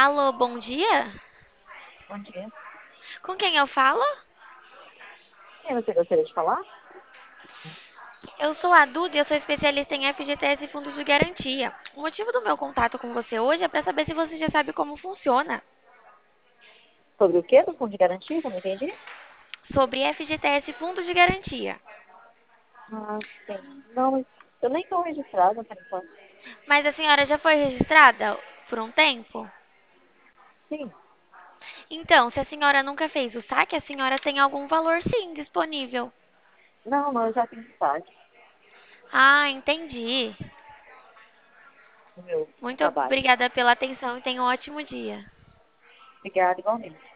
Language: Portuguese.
Alô, bom dia? Bom dia. Com quem eu falo? Quem você gostaria de falar? Eu sou a Duda e eu sou especialista em FGTS e fundos de garantia. O motivo do meu contato com você hoje é para saber se você já sabe como funciona. Sobre o quê? Do fundo de garantia? Que eu não entendi. Sobre FGTS e fundos de garantia. Ah, sim. Não, mas eu nem estou registrada por enquanto. Mas a senhora já foi registrada por um tempo? Sim. Então, se a senhora nunca fez o saque, a senhora tem algum valor sim disponível. Não, não, eu já fiz parte Ah, entendi. do meu Muito trabalho. obrigada pela atenção e tenha um ótimo dia. Obrigada, igualmente.